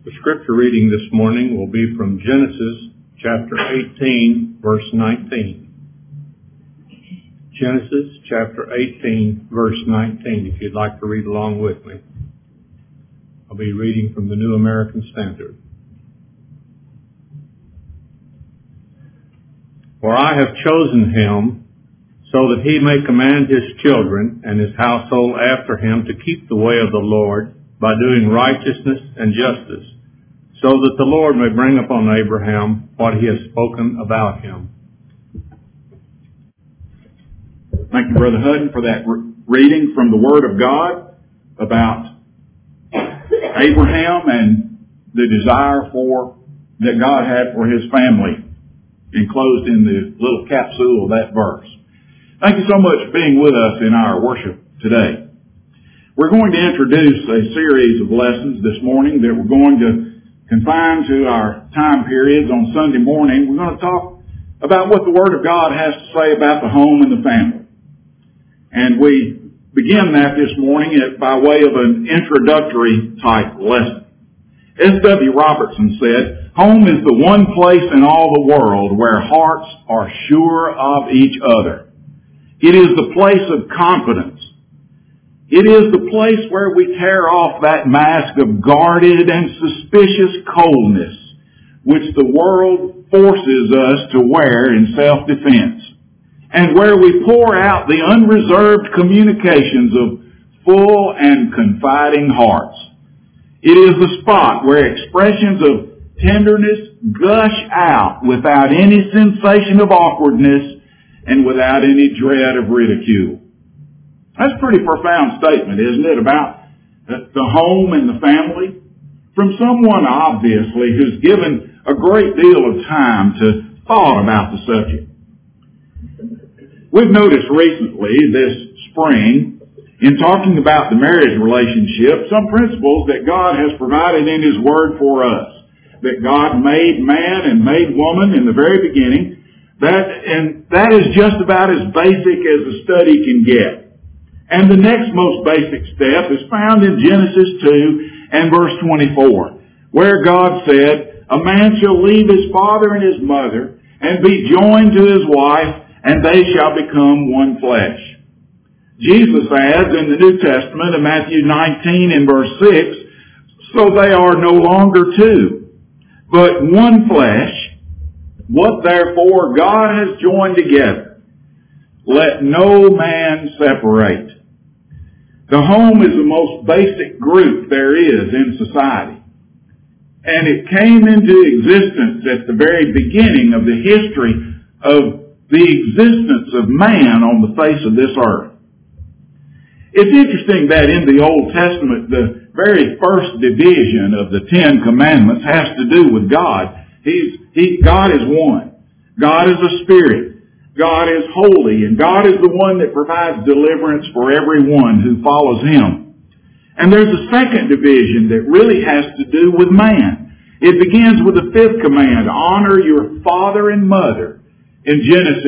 The scripture reading this morning will be from Genesis chapter 18, verse 19. Genesis chapter 18, verse 19, if you'd like to read along with me. I'll be reading from the New American Standard. For I have chosen him so that he may command his children and his household after him to keep the way of the Lord by doing righteousness and justice, so that the Lord may bring upon Abraham what he has spoken about him. Thank you, Brother Hutton, for that reading from the Word of God about Abraham and the desire that God had for his family, enclosed in the little capsule of that verse. Thank you so much for being with us in our worship today. We're going to introduce a series of lessons this morning that we're going to confine to our time periods on Sunday morning. We're going to talk about what the Word of God has to say about the home and the family. And we begin that this morning by way of an introductory type lesson. S.W. Robertson said, "Home is the one place in all the world where hearts are sure of each other. It is the place of confidence. It is the place where we tear off that mask of guarded and suspicious coldness which the world forces us to wear in self-defense, and where we pour out the unreserved communications of full and confiding hearts. It is the spot where expressions of tenderness gush out without any sensation of awkwardness and without any dread of ridicule." That's a pretty profound statement, isn't it, about the home and the family? From someone, obviously, who's given a great deal of time to thought about the subject. We've noticed recently, this spring, in talking about the marriage relationship, some principles that God has provided in His Word for us. That God made man and made woman in the very beginning. That is just about as basic as a study can get. And the next most basic step is found in Genesis 2 and verse 24, where God said, "A man shall leave his father and his mother and be joined to his wife, and they shall become one flesh." Jesus adds in the New Testament in Matthew 19 and verse 6, "So they are no longer two, but one flesh. What therefore God has joined together, let no man separate." The home is the most basic group there is in society. And it came into existence at the very beginning of the history of the existence of man on the face of this earth. It's interesting that in the Old Testament, the very first division of the Ten Commandments has to do with God. God is one. God is a spirit. God is holy, and God is the one that provides deliverance for everyone who follows Him. And there's a second division that really has to do with man. It begins with the fifth command, honor your father and mother, in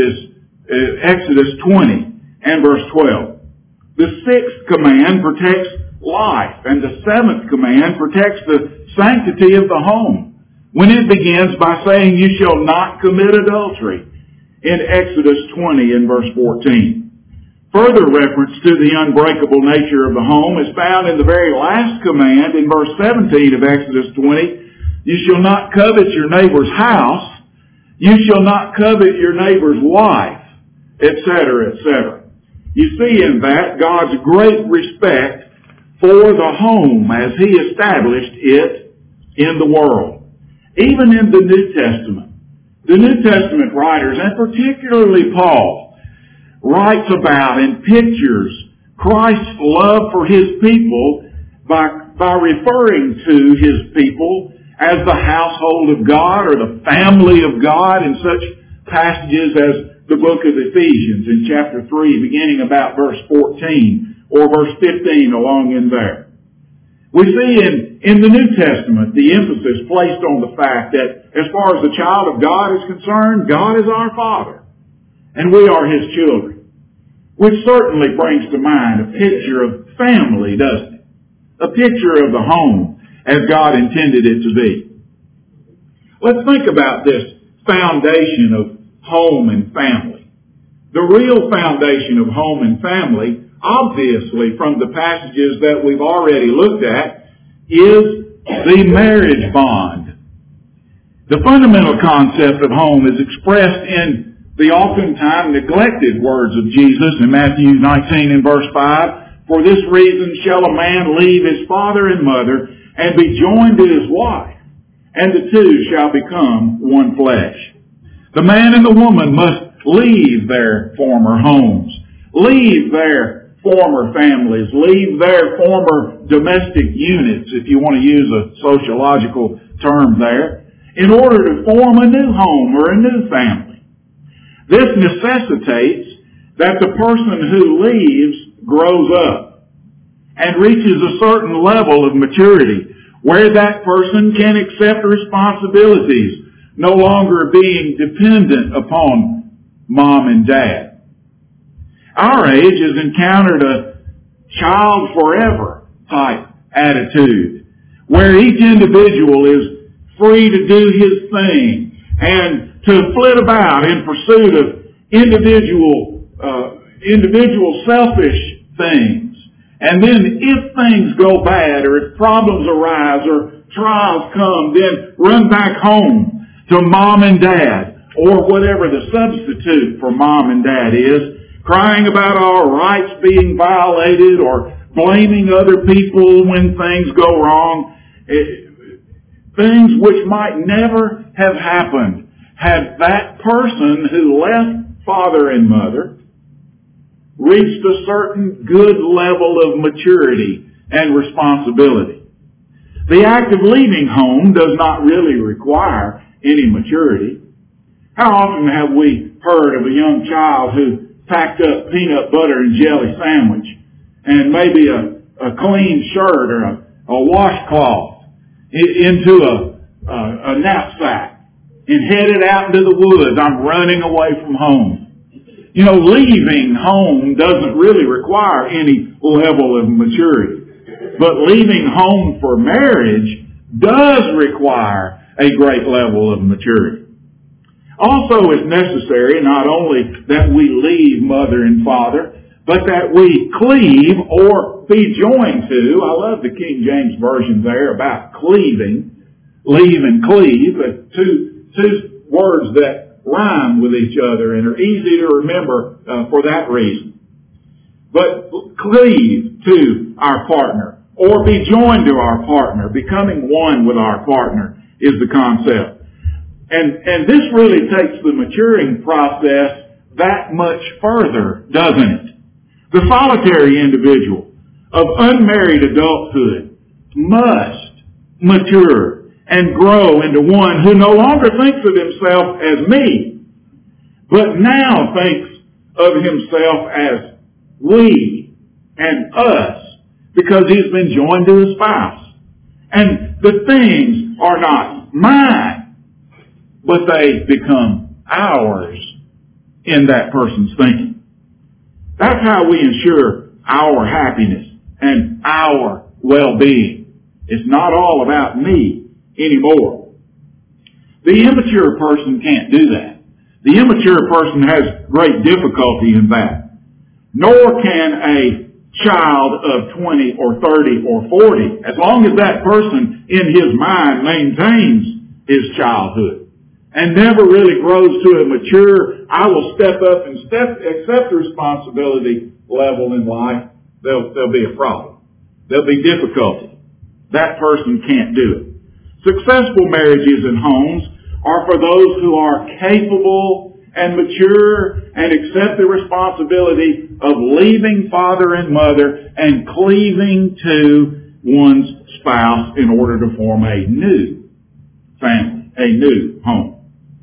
Exodus 20 and verse 12. The sixth command protects life, and the seventh command protects the sanctity of the home, when it begins by saying, "You shall not commit adultery," in Exodus 20 and verse 14. Further reference to the unbreakable nature of the home is found in the very last command in verse 17 of Exodus 20. "You shall not covet your neighbor's house. You shall not covet your neighbor's wife," etc., etc. You see in that God's great respect for the home as He established it in the world. Even in the New Testament, the New Testament writers, and particularly Paul, writes about and pictures Christ's love for His people by referring to His people as the household of God or the family of God in such passages as the book of Ephesians in chapter 3, beginning about verse 14 or verse 15 along in there. We see in the New Testament the emphasis placed on the fact that as far as the child of God is concerned, God is our Father, and we are His children. Which certainly brings to mind a picture of family, doesn't it? A picture of the home. as God intended it to be. Let's think about this foundation of home and family. The real foundation of home and family, obviously from the passages that we've already looked at, is the marriage bond. The fundamental concept of home is expressed in the oftentimes neglected words of Jesus in Matthew 19 and verse 5. For this reason shall a man leave his father and mother and be joined to his wife, and the two shall become one flesh. The man and the woman must leave their former homes, leave their former families, leave their former domestic units, if you want to use a sociological term there, in order to form a new home or a new family. This necessitates that the person who leaves grows up and reaches a certain level of maturity where that person can accept responsibilities, no longer being dependent upon mom and dad. Our age has encountered a child forever type attitude where each individual is free to do his thing and to flit about in pursuit of individual selfish things. And then if things go bad or if problems arise or trials come, then run back home to mom and dad or whatever the substitute for mom and dad is, crying about our rights being violated or blaming other people when things go wrong. Things which might never have happened had that person who left father and mother reached a certain good level of maturity and responsibility. The act of leaving home does not really require any maturity. How often have we heard of a young child who packed up peanut butter and jelly sandwich and maybe a clean shirt or a washcloth into a knapsack and headed out into the woods? I'm running away from home. You know, leaving home doesn't really require any level of maturity. But leaving home for marriage does require a great level of maturity. Also, it's necessary not only that we leave mother and father, but that we cleave or be joined to. I love the King James Version there about cleaving. Leave and cleave, two words that rhyme with each other and are easy to remember for that reason. But cleave to our partner or be joined to our partner, becoming one with our partner is the concept. And this really takes the maturing process that much further, doesn't it? The solitary individual of unmarried adulthood must mature and grow into one who no longer thinks of himself as me, but now thinks of himself as we and us, because he's been joined to his spouse. And the things are not mine, but they become ours in that person's thinking. That's how we ensure our happiness and our well-being. It's not all about me anymore. The immature person can't do that. The immature person has great difficulty in that. Nor can a child of 20 or 30 or 40, as long as that person in his mind maintains his childhood and never really grows to a mature, I will step up and accept responsibility level in life, there'll be a problem. There'll be difficulty. That person can't do it. Successful marriages and homes are for those who are capable and mature and accept the responsibility of leaving father and mother and cleaving to one's spouse in order to form a new family, a new home.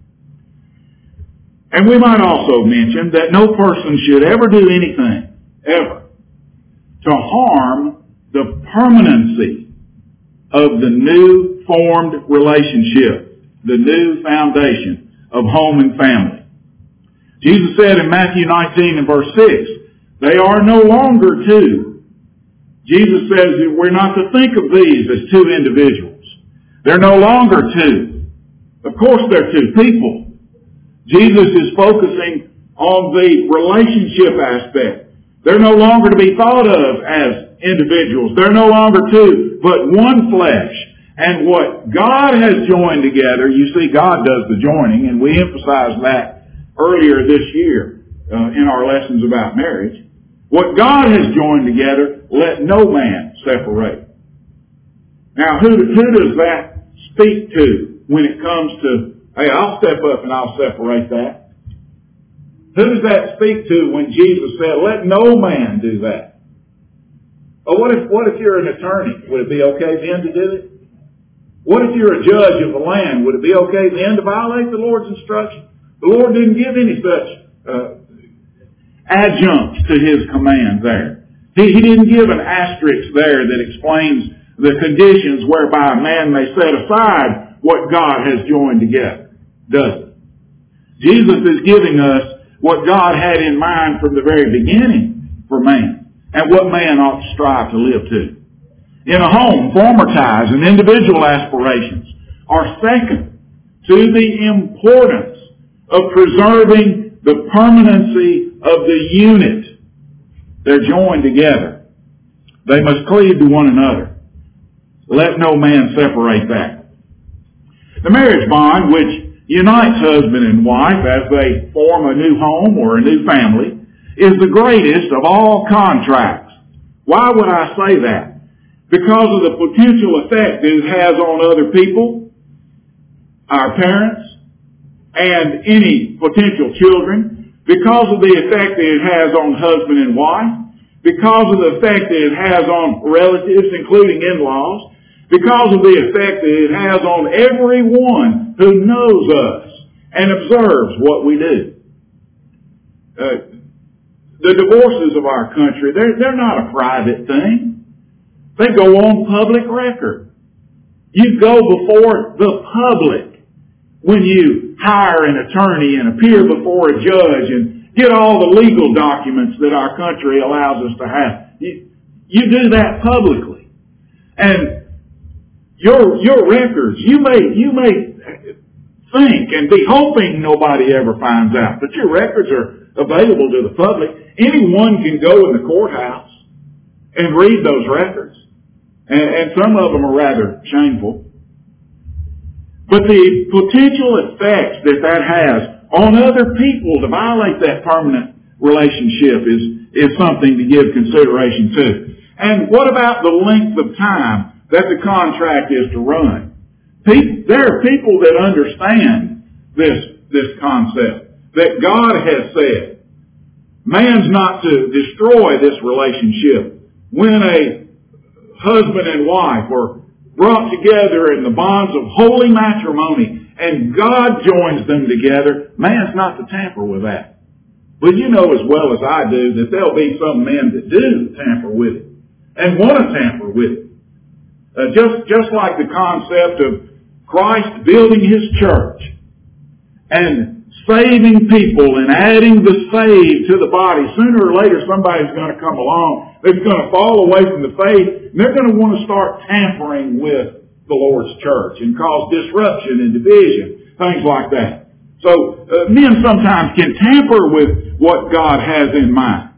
And we might also mention that no person should ever do anything, ever, to harm the permanency of the new formed relationship, the new foundation of home and family. Jesus said in Matthew 19 and verse 6, they are no longer two. Jesus says that we're not to think of these as two individuals. They're no longer two. Of course they're two people. Jesus is focusing on the relationship aspect. They're no longer to be thought of as individuals. They're no longer two, but one flesh. And what God has joined together, you see God does the joining, and we emphasized that earlier this year in our lessons about marriage. What God has joined together, let no man separate. Now, who does that speak to when it comes to, hey, I'll step up and I'll separate that? Who does that speak to when Jesus said, let no man do that? Or what if you're an attorney? Would it be okay then to do it? What if you're a judge of the land? Would it be okay then to violate the Lord's instruction? The Lord didn't give any such adjuncts to His command there. He didn't give an asterisk there that explains the conditions whereby a man may set aside what God has joined together. Does it? Jesus is giving us what God had in mind from the very beginning for man and what man ought to strive to live to. In a home, former ties and individual aspirations are second to the importance of preserving the permanency of the unit. They're joined together. They must cleave to one another. Let no man separate that. The marriage bond, which unites husband and wife as they form a new home or a new family, is the greatest of all contracts. Why would I say that? Because of the potential effect it has on other people, our parents, and any potential children, because of the effect that it has on husband and wife, because of the effect that it has on relatives, including in-laws, because of the effect that it has on everyone who knows us and observes what we do. The divorces of our country, they're not a private thing. They go on public record. You go before the public when you hire an attorney and appear before a judge and get all the legal documents that our country allows us to have. You do that publicly. And your records, you may think and be hoping nobody ever finds out, but your records are available to the public. Anyone can go in the courthouse and read those records. And some of them are rather shameful. But the potential effects that has on other people to violate that permanent relationship is something to give consideration to. And what about the length of time that the contract is to run? There are people that understand this concept, that God has said, man's not to destroy this relationship. When a husband and wife are brought together in the bonds of holy matrimony and God joins them together, man's not to tamper with that. But you know as well as I do that there'll be some men that do tamper with it and want to tamper with it. Just like the concept of Christ building His church and saving people and adding the saved to the body. Sooner or later somebody's going to come along that's going to fall away from the faith, and they're going to want to start tampering with the Lord's church and cause disruption and division, things like that. So men sometimes can tamper with what God has in mind.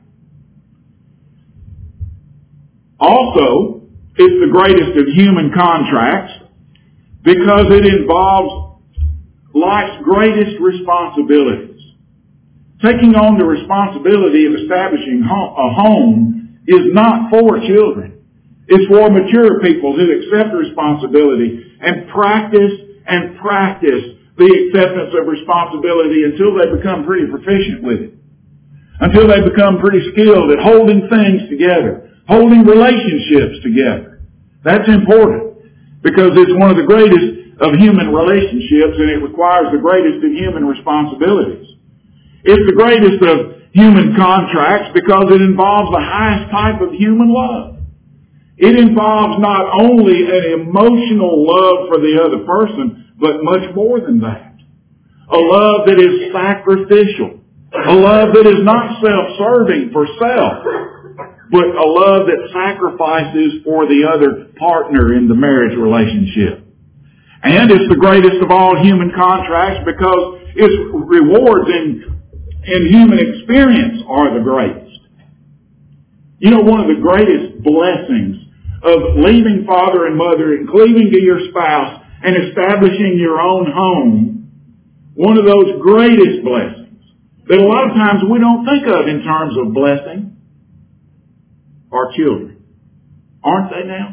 Also, it's the greatest of human contracts because it involves life's greatest responsibilities. Taking on the responsibility of establishing a home is not for children. It's for mature people who accept responsibility and practice the acceptance of responsibility until they become pretty proficient with it. Until they become pretty skilled at holding things together, holding relationships together. That's important because it's one of the greatest of human relationships, and it requires the greatest of human responsibilities. It's the greatest of human contracts because it involves the highest type of human love. It involves not only an emotional love for the other person, but much more than that. A love that is sacrificial. A love that is not self-serving for self, but a love that sacrifices for the other partner in the marriage relationship. And it's the greatest of all human contracts because its rewards in human experience are the greatest. You know, one of the greatest blessings of leaving father and mother and cleaving to your spouse and establishing your own home, one of those greatest blessings that a lot of times we don't think of in terms of blessing are children. Aren't they now?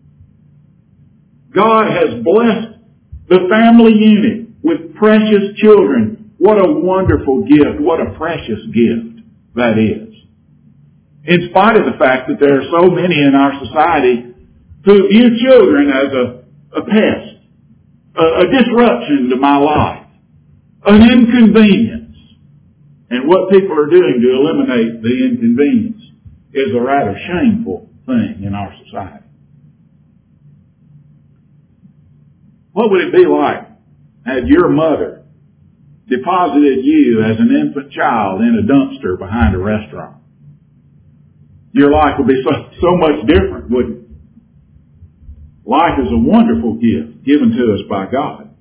God has blessed the family unit with precious children. What a wonderful gift. What a precious gift that is. In spite of the fact that there are so many in our society who view children as a pest, a disruption to my life, an inconvenience. And what people are doing to eliminate the inconvenience is a rather shameful thing in our society. What would it be like had your mother deposited you as an infant child in a dumpster behind a restaurant? Your life would be so much different, wouldn't it? Life is a wonderful gift given to us by God.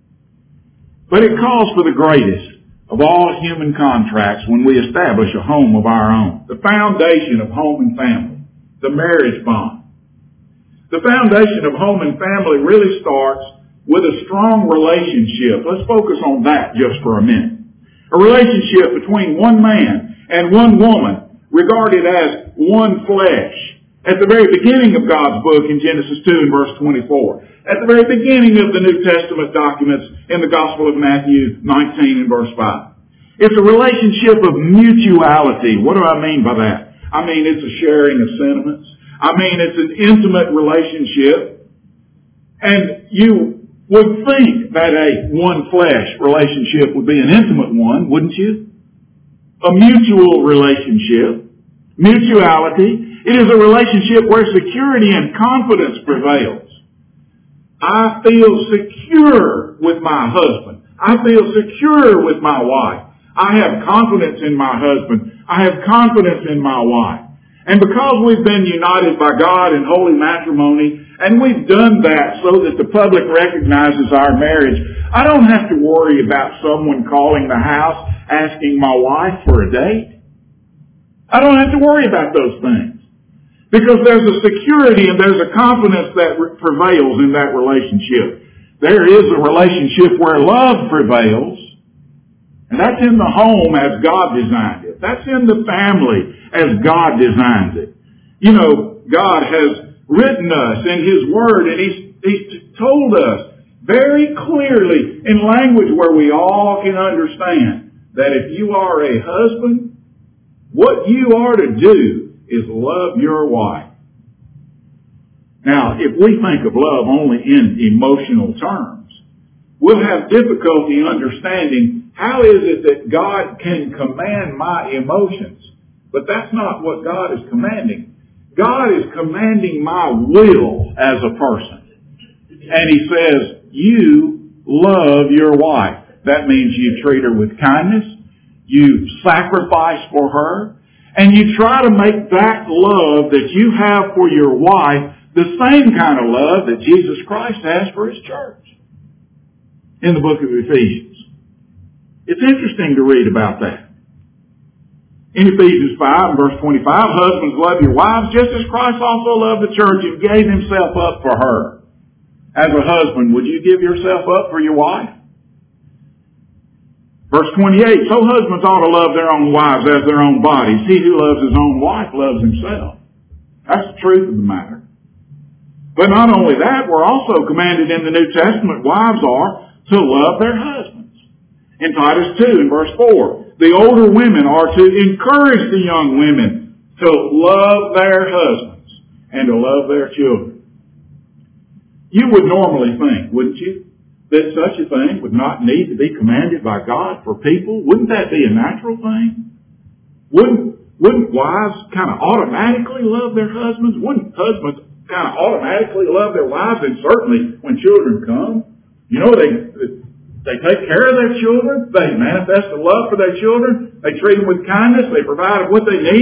But it calls for the greatest of all human contracts when we establish a home of our own. The foundation of home and family. The marriage bond. The foundation of home and family really starts with a strong relationship. Let's focus on that just for a minute. A relationship between one man and one woman regarded as one flesh. At the very beginning of God's book in Genesis 2 and verse 24. At the very beginning of the New Testament documents in the Gospel of Matthew 19 and verse 5. It's a relationship of mutuality. What do I mean by that? I mean it's a sharing of sentiments. I mean it's an intimate relationship. And you would think that a one flesh relationship would be an intimate one, wouldn't you? A mutual relationship. Mutuality. It is a relationship where security and confidence prevails. I feel secure with my husband. I feel secure with my wife. I have confidence in my husband. I have confidence in my wife. And because we've been united by God in holy matrimony, and we've done that so that the public recognizes our marriage, I don't have to worry about someone calling the house asking my wife for a date. I don't have to worry about those things. Because there's a security and there's a confidence that prevails in that relationship. There is a relationship where love prevails. And that's in the home as God designed it. That's in the family as God designed it. You know, God has written us in His Word and He's told us very clearly in language where we all can understand that if you are a husband, what you are to do is love your wife. Now, if we think of love only in emotional terms, we'll have difficulty understanding how is it that God can command my emotions. But that's not what God is commanding. God is commanding my will as a person. And He says, you love your wife. That means you treat her with kindness. You sacrifice for her. And you try to make that love that you have for your wife the same kind of love that Jesus Christ has for His church. In the book of Ephesians. It's interesting to read about that. In Ephesians 5 and verse 25, husbands, love your wives just as Christ also loved the church and gave Himself up for her. As a husband, would you give yourself up for your wife? Verse 28, so husbands ought to love their own wives as their own bodies. He who loves his own wife loves himself. That's the truth of the matter. But not only that, we're also commanded in the New Testament, wives are to love their husbands. In Titus 2 and verse 4, the older women are to encourage the young women to love their husbands and to love their children. You would normally think, wouldn't you, that such a thing would not need to be commanded by God for people? Wouldn't that be a natural thing? Wouldn't wives kind of automatically love their husbands? Wouldn't husbands kind of automatically love their wives? And certainly when children come, you know, they take care of their children. They manifest a love for their children. They treat them with kindness. They provide what they need.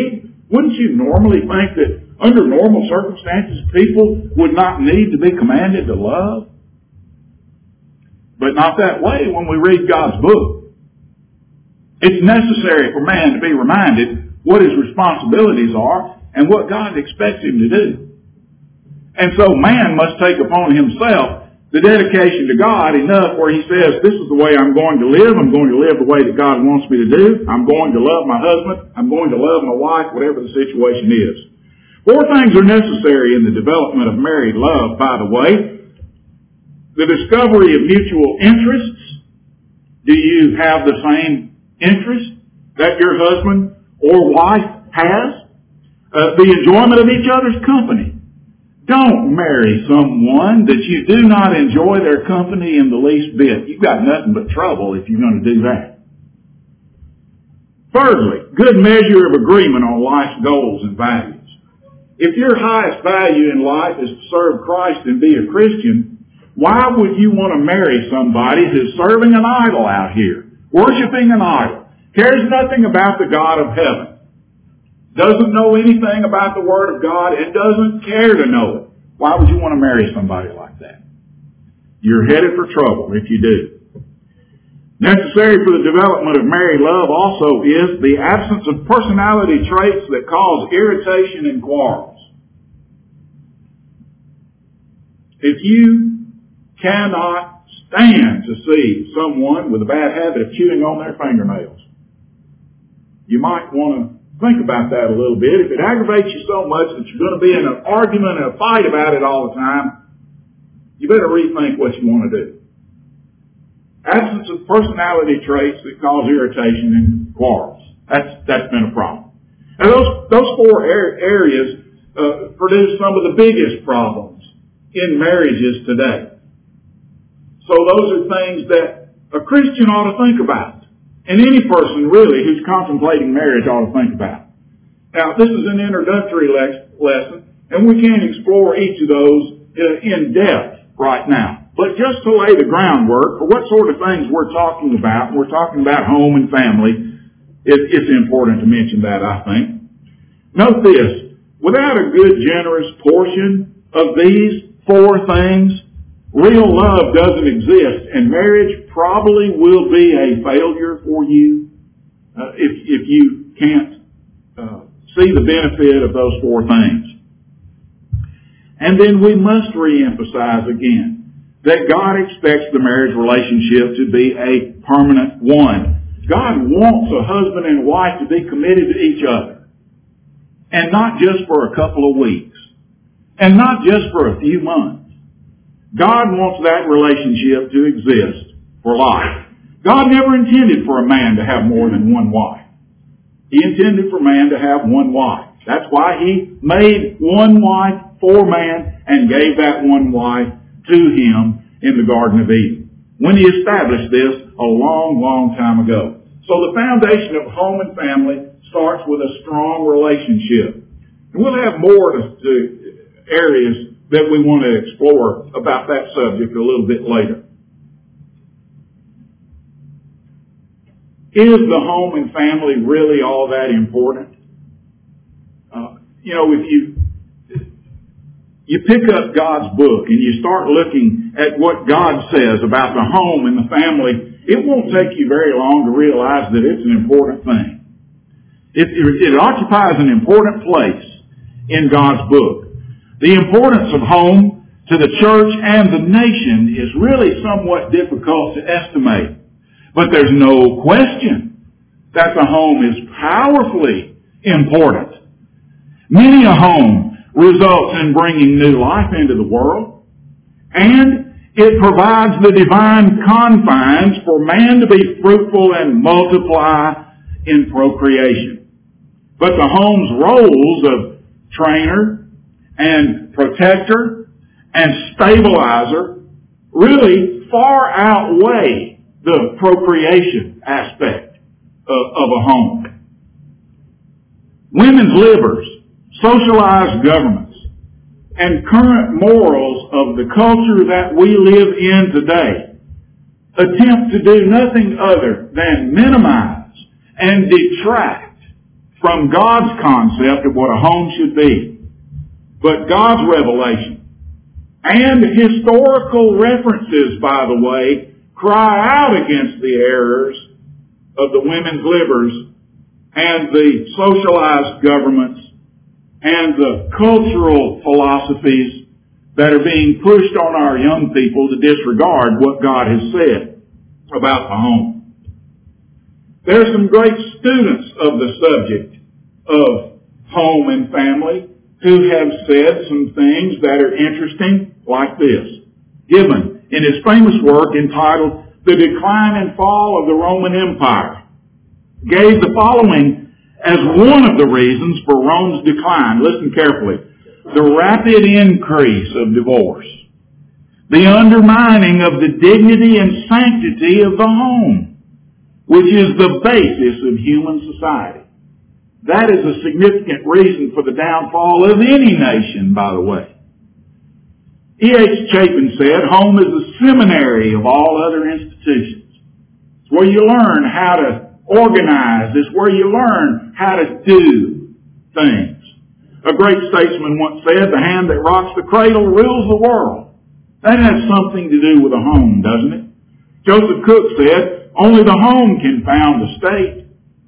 Wouldn't you normally think that under normal circumstances people would not need to be commanded to love? But not that way when we read God's book. It's necessary for man to be reminded what his responsibilities are and what God expects him to do. And so man must take upon himself the dedication to God enough where he says, this is the way I'm going to live. I'm going to live the way that God wants me to do. I'm going to love my husband. I'm going to love my wife, whatever the situation is. 4 things are necessary in the development of married love, by the way. The discovery of mutual interests. Do you have the same interest that your husband or wife has? The enjoyment of each other's company. Don't marry someone that you do not enjoy their company in the least bit. You've got nothing but trouble if you're going to do that. Thirdly, good measure of agreement on life's goals and values. If your highest value in life is to serve Christ and be a Christian, why would you want to marry somebody who's serving an idol out here, worshiping an idol, cares nothing about the God of heaven, doesn't know anything about the Word of God, and doesn't care to know it? Why would you want to marry somebody like that? You're headed for trouble if you do. Necessary for the development of married love also is the absence of personality traits that cause irritation and quarrels. If you cannot stand to see someone with a bad habit of chewing on their fingernails, you might want to think about that a little bit. If it aggravates you so much that you're going to be in an argument and a fight about it all the time, you better rethink what you want to do. Absence of personality traits that cause irritation and quarrels. That's been a problem. And those 4 areas produce some of the biggest problems in marriages today. So those are things that a Christian ought to think about. And any person, really, who's contemplating marriage ought to think about. Now, this is an introductory lesson, and we can't explore each of those in depth right now. But just to lay the groundwork for what sort of things we're talking about, we're talking about home and family, it's important to mention that, I think. Note this, without a good, generous portion of these 4 things, real love doesn't exist, and marriage probably will be a failure for you if you can't see the benefit of those 4 things. And then we must reemphasize again that God expects the marriage relationship to be a permanent one. God wants a husband and wife to be committed to each other, and not just for a couple of weeks, and not just for a few months. God wants that relationship to exist for life. God never intended for a man to have more than one wife. He intended for man to have one wife. That's why He made one wife for man and gave that one wife to him in the Garden of Eden, when He established this a long, long time ago. So the foundation of home and family starts with a strong relationship. And we'll have more areas that we want to explore about that subject a little bit later. Is the home and family really all that important? If you pick up God's book and you start looking at what God says about the home and the family, it won't take you very long to realize that it's an important thing. It occupies an important place in God's book. The importance of home to the church and the nation is really somewhat difficult to estimate. But there's no question that the home is powerfully important. Many a home results in bringing new life into the world, and it provides the divine confines for man to be fruitful and multiply in procreation. But the home's roles of trainer and protector and stabilizer really far outweigh the procreation aspect of a home. Women's livers, socialized governments, and current morals of the culture that we live in today attempt to do nothing other than minimize and detract from God's concept of what a home should be. But God's revelation and historical references, by the way, cry out against the errors of the women's livers and the socialized governments and the cultural philosophies that are being pushed on our young people to disregard what God has said about the home. There are some great students of the subject of home and family who have said some things that are interesting, like this. Gibbon, in his famous work entitled The Decline and Fall of the Roman Empire, gave the following as one of the reasons for Rome's decline. Listen carefully. The rapid increase of divorce. The undermining of the dignity and sanctity of the home, which is the basis of human society. That is a significant reason for the downfall of any nation, by the way. E.H. Chapin said, home is the seminary of all other institutions. It's where you learn how to organize. It's where you learn how to do things. A great statesman once said, the hand that rocks the cradle rules the world. That has something to do with a home, doesn't it? Joseph Cook said, only the home can found the state.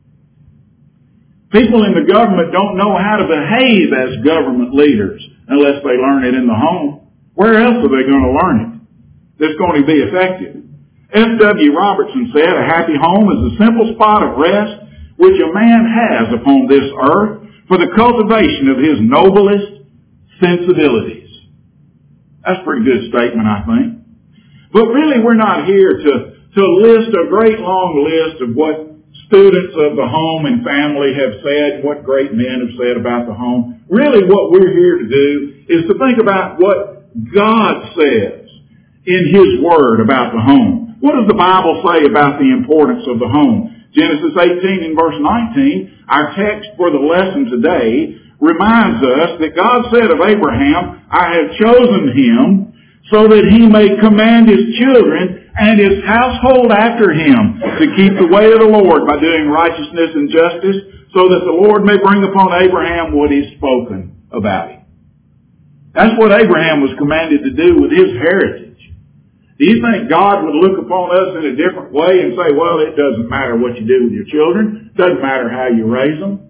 People in the government don't know how to behave as government leaders unless they learn it in the home. Where else are they going to learn it that's going to be effective? F.W. Robertson said, a happy home is a simple spot of rest which a man has upon this earth for the cultivation of his noblest sensibilities. That's a pretty good statement, I think. But really, we're not here to list a great long list of what students of the home and family have said, what great men have said about the home. Really, what we're here to do is to think about what God says in His Word about the home. What does the Bible say about the importance of the home? Genesis 18 and verse 19, our text for the lesson today, reminds us that God said of Abraham, I have chosen him so that he may command his children and his household after him to keep the way of the Lord by doing righteousness and justice, so that the Lord may bring upon Abraham what He's spoken about him. That's what Abraham was commanded to do with his heritage. Do you think God would look upon us in a different way and say, well, it doesn't matter what you do with your children. It doesn't matter how you raise them.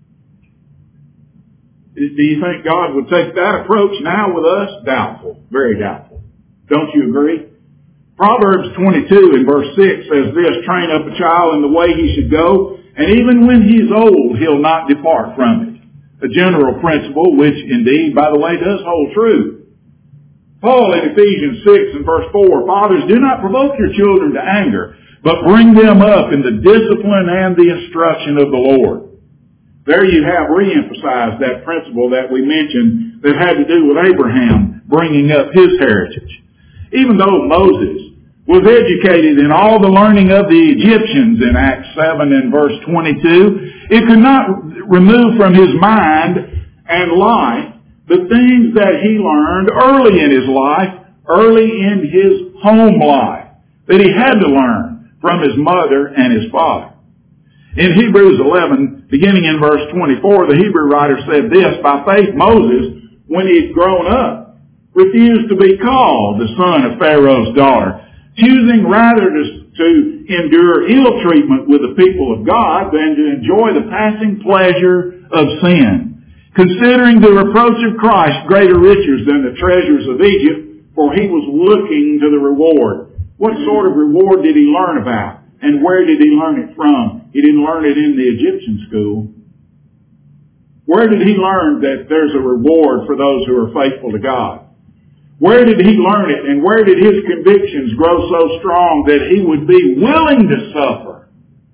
Do you think God would take that approach now with us? Doubtful. Very doubtful. Don't you agree? Proverbs 22 and verse 6 says this, train up a child in the way he should go, and even when he's old, he'll not depart from it. A general principle, which indeed, by the way, does hold true. Paul in Ephesians 6 and verse 4, fathers, do not provoke your children to anger, but bring them up in the discipline and the instruction of the Lord. There you have re-emphasized that principle that we mentioned that had to do with Abraham bringing up his heritage. Even though Moses was educated in all the learning of the Egyptians in Acts 7 and verse 22, it could not remove from his mind and life the things that he learned early in his life, early in his home life, that he had to learn from his mother and his father. In Hebrews 11, beginning in verse 24, the Hebrew writer said this, by faith Moses, when he had grown up, refused to be called the son of Pharaoh's daughter, choosing rather to endure ill treatment with the people of God than to enjoy the passing pleasure of sin. Considering the reproach of Christ greater riches than the treasures of Egypt, for he was looking to the reward. What sort of reward did he learn about? And where did he learn it from? He didn't learn it in the Egyptian school. Where did he learn that there's a reward for those who are faithful to God? Where did he learn it? And where did his convictions grow so strong that he would be willing to suffer,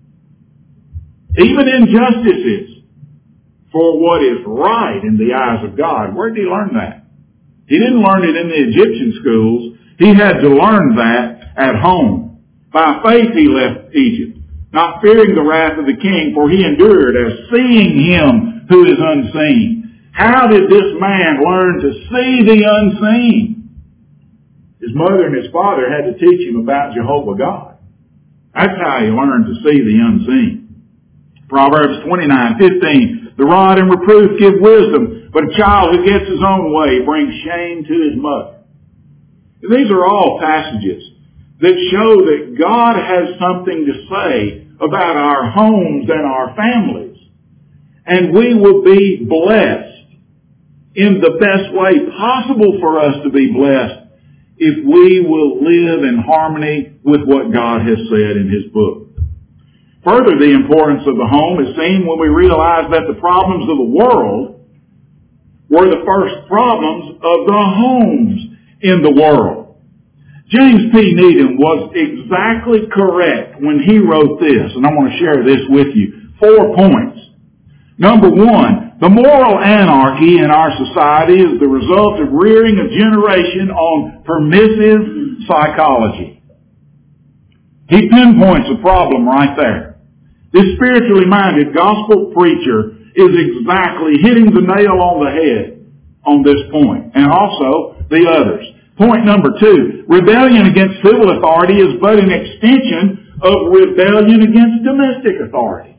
even injustices, for what is right in the eyes of God? Where did he learn that? He didn't learn it in the Egyptian schools. He had to learn that at home. By faith he left Egypt, not fearing the wrath of the king, for he endured as seeing him who is unseen. How did this man learn to see the unseen? His mother and his father had to teach him about Jehovah God. That's how he learned to see the unseen. Proverbs 29:15. The rod and reproof give wisdom, but a child who gets his own way brings shame to his mother. These are all passages that show that God has something to say about our homes and our families. And we will be blessed in the best way possible for us to be blessed if we will live in harmony with what God has said in His book. Further, the importance of the home is seen when we realize that the problems of the world were the first problems of the homes in the world. James P. Needham was exactly correct when he wrote this, and I want to share this with you. 4 points. Number 1, the moral anarchy in our society is the result of rearing a generation on permissive psychology. He pinpoints a problem right there. This spiritually minded gospel preacher is exactly hitting the nail on the head on this point, and also the others. Point number 2, rebellion against civil authority is but an extension of rebellion against domestic authority.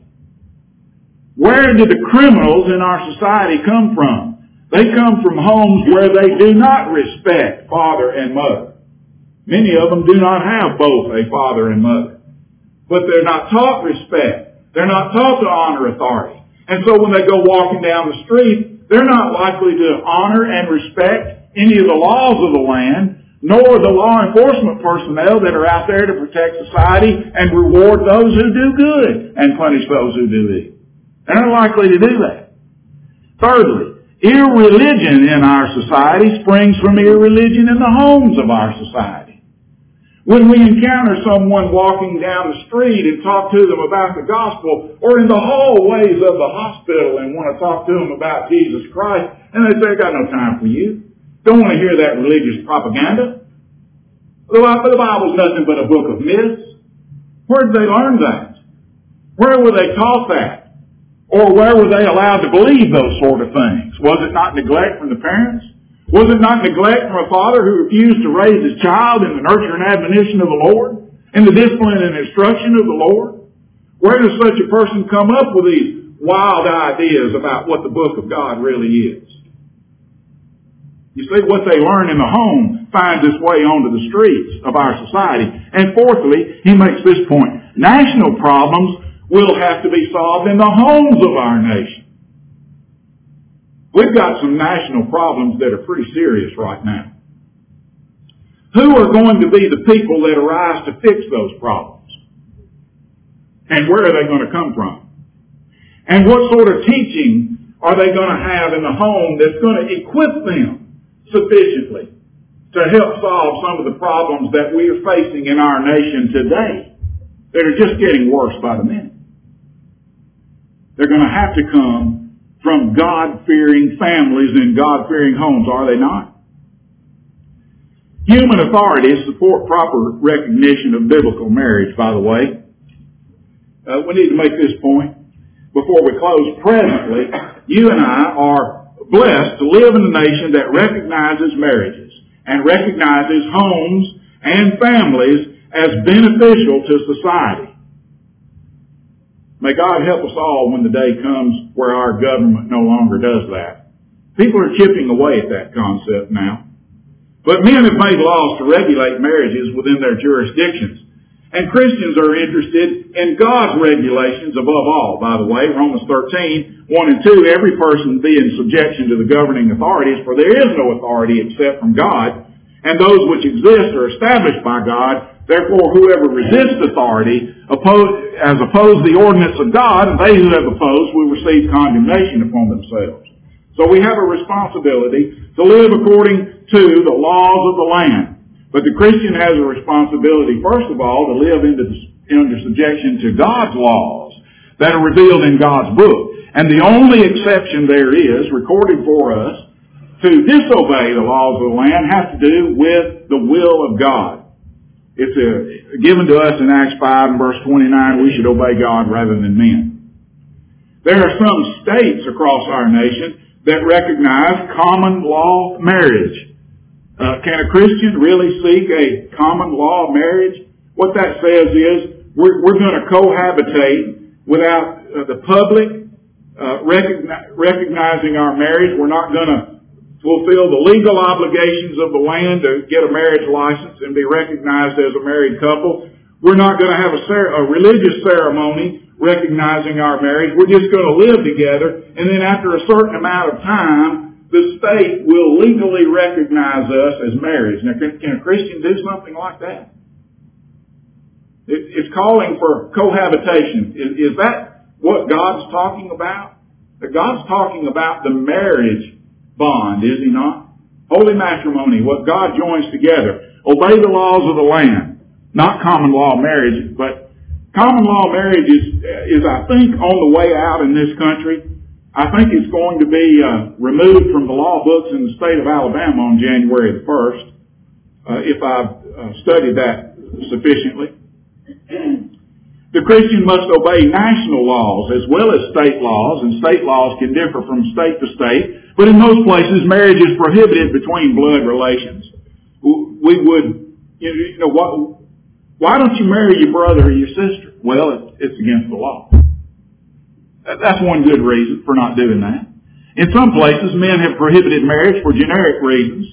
Where did the criminals in our society come from? They come from homes where they do not respect father and mother. Many of them do not have both a father and mother. But they're not taught respect. They're not taught to honor authority. And so when they go walking down the street, they're not likely to honor and respect any of the laws of the land, nor the law enforcement personnel that are out there to protect society and reward those who do good and punish those who do evil. They're not likely to do that. Thirdly, irreligion in our society springs from irreligion in the homes of our society. When we encounter someone walking down the street and talk to them about the gospel, or in the hallways of the hospital and want to talk to them about Jesus Christ, and they say, "I got no time for you. Don't want to hear that religious propaganda. The Bible's nothing but a book of myths." Where did they learn that? Where were they taught that? Or where were they allowed to believe those sort of things? Was it not neglect from the parents? Was it not neglect from a father who refused to raise his child in the nurture and admonition of the Lord, in the discipline and instruction of the Lord? Where does such a person come up with these wild ideas about what the book of God really is? You see, what they learn in the home finds its way onto the streets of our society. And fourthly, he makes this point. National problems will have to be solved in the homes of our nation. We've got some national problems that are pretty serious right now. Who are going to be the people that arise to fix those problems? And where are they going to come from? And what sort of teaching are they going to have in the home that's going to equip them sufficiently to help solve some of the problems that we are facing in our nation today that are just getting worse by the minute? They're going to have to come from God-fearing families and God-fearing homes, are they not? Human authorities support proper recognition of biblical marriage, by the way. We need to make this point before we close. Presently, you and I are blessed to live in a nation that recognizes marriages and recognizes homes and families as beneficial to society. May God help us all when the day comes where our government no longer does that. People are chipping away at that concept now. But men have made laws to regulate marriages within their jurisdictions. And Christians are interested in God's regulations above all, by the way. Romans 13, 1 and 2, every person be in subjection to the governing authorities, for there is no authority except from God, and those which exist are established by God. Therefore, whoever resists authority has opposed the ordinance of God, and they who have opposed will receive condemnation upon themselves. So we have a responsibility to live according to the laws of the land. But the Christian has a responsibility, first of all, to live under subjection to God's laws that are revealed in God's book. And the only exception there is, recorded for us, to disobey the laws of the land has to do with the will of God. It's given to us in Acts 5 and verse 29, we should obey God rather than men. There are some states across our nation that recognize common law marriage. Can a Christian really seek a common law marriage? What that says is we're going to cohabitate without the public recognizing our marriage. We're not going to fulfill the legal obligations of the land to get a marriage license and be recognized as a married couple. We're not going to have a religious ceremony recognizing our marriage. We're just going to live together, and then after a certain amount of time, the state will legally recognize us as married. Now, can a Christian do something like that? It's calling for cohabitation. Is that what God's talking about? God's talking about the marriage bond, is He not? Holy matrimony, what God joins together. Obey the laws of the land. Not common law marriage, but common law marriage is I think, on the way out in this country. I think it's going to be removed from the law books in the state of Alabama on January the 1st, if I've studied that sufficiently. The Christian must obey national laws as well as state laws, and state laws can differ from state to state. But in most places, marriage is prohibited between blood relations. We would, why don't you marry your brother or your sister? Well, it's against the law. That's one good reason for not doing that. In some places, men have prohibited marriage for genetic reasons.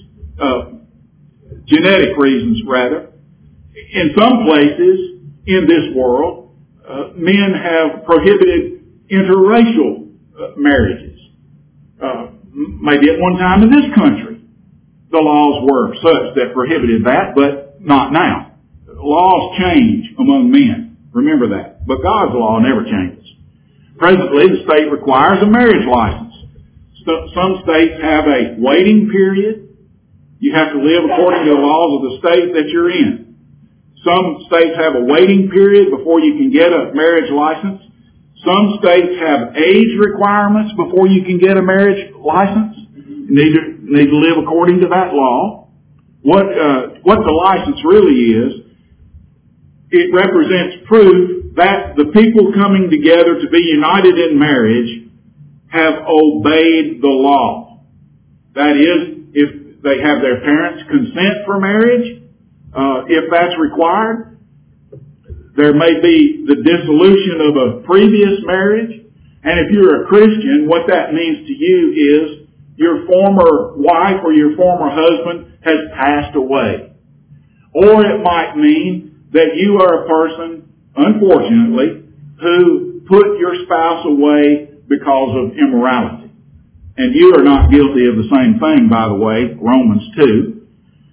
In some places in this world, men have prohibited interracial marriages. Maybe at one time in this country, the laws were such that prohibited that, but not now. Laws change among men. Remember that. But God's law never changes. Presently, the state requires a marriage license. Some states have a waiting period. You have to live according to the laws of the state that you're in. Some states have a waiting period before you can get a marriage license. Some states have age requirements before you can get a marriage license. You need to live according to that law. What the license really is, it represents proof that the people coming together to be united in marriage have obeyed the law. That is, if they have their parents' consent for marriage, if that's required. There may be the dissolution of a previous marriage. And if you're a Christian, what that means to you is your former wife or your former husband has passed away. Or it might mean that you are a person, unfortunately, who put your spouse away because of immorality. And you are not guilty of the same thing, by the way, Romans 2.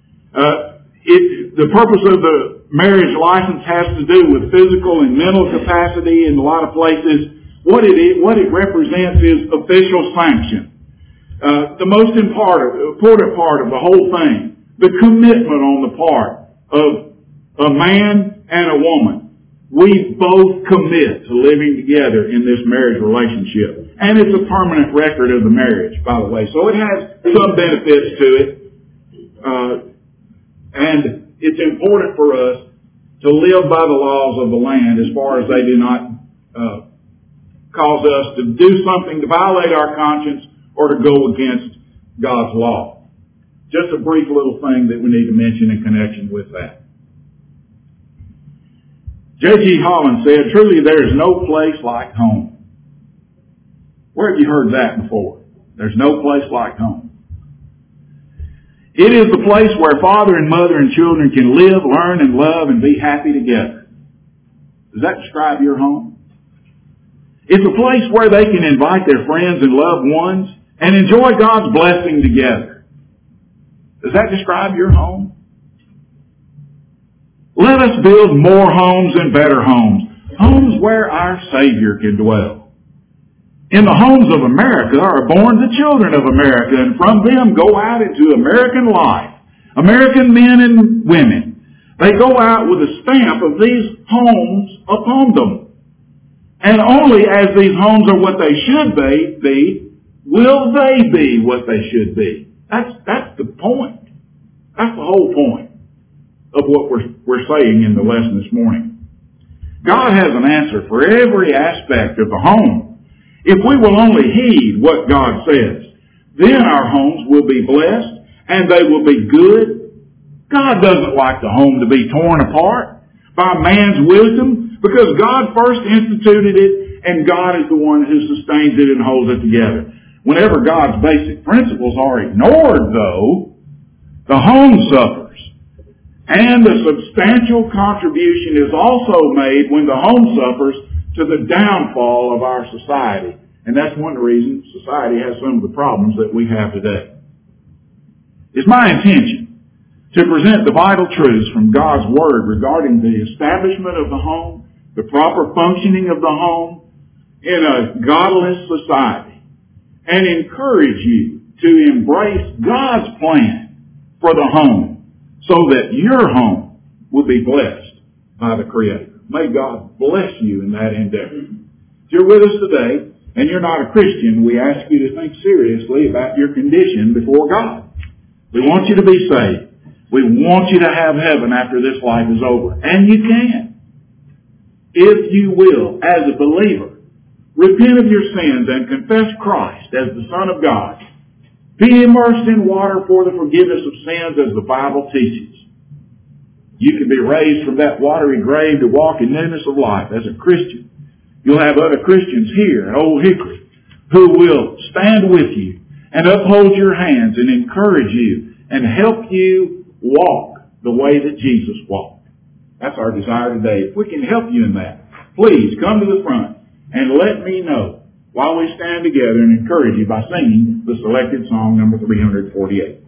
The purpose of the marriage license has to do with physical and mental capacity in a lot of places. What it represents is official sanction. The most important part of the whole thing, the commitment on the part of a man and a woman. We both commit to living together in this marriage relationship. And it's a permanent record of the marriage, by the way. So it has some benefits to it. And it's important for us to live by the laws of the land as far as they do not cause us to do something to violate our conscience or to go against God's law. Just a brief little thing that we need to mention in connection with that. J.G. Holland said, "Truly there is no place like home." Where have you heard that before? There's no place like home. It is the place where father and mother and children can live, learn, and love and be happy together. Does that describe your home? It's a place where they can invite their friends and loved ones and enjoy God's blessing together. Does that describe your home? Let us build more homes and better homes. Homes where our Savior can dwell. In the homes of America are born the children of America, and from them go out into American life. American men and women. They go out with a stamp of these homes upon them. And only as these homes are what they should be, will they be what they should be. That's the point. That's the whole point of what we're saying in the lesson this morning. God has an answer for every aspect of the home. If we will only heed what God says, then our homes will be blessed and they will be good. God doesn't like the home to be torn apart by man's wisdom, because God first instituted it and God is the one who sustains it and holds it together. Whenever God's basic principles are ignored, though, the home suffers. And a substantial contribution is also made when the home suffers to the downfall of our society. And that's one reason society has some of the problems that we have today. It's my intention to present the vital truths from God's Word regarding the establishment of the home, the proper functioning of the home in a godless society, and encourage you to embrace God's plan for the home so that your home will be blessed by the Creator. May God bless you in that endeavor. If you're with us today and you're not a Christian, we ask you to think seriously about your condition before God. We want you to be saved. We want you to have heaven after this life is over. And you can. If you will, as a believer, repent of your sins and confess Christ as the Son of God. Be immersed in water for the forgiveness of sins as the Bible teaches. You can be raised from that watery grave to walk in newness of life as a Christian. You'll have other Christians here at Old Hickory who will stand with you and uphold your hands and encourage you and help you walk the way that Jesus walked. That's our desire today. If we can help you in that, please come to the front and let me know while we stand together and encourage you by singing the selected song number 348.